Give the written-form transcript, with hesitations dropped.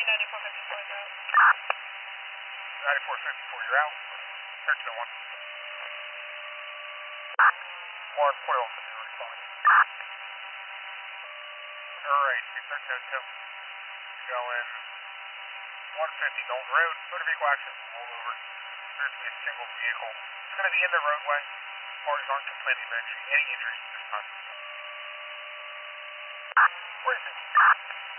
9454 is out. 9454, you're out. 1301. 1 point off the new respond. Alright, 1302. You're going 150 Dalton Road. Motor vehicle accident, roll over. Appears to be a single vehicle. It's going to be in the roadway. Parties aren't complaining of any injuries at this time. Where is it?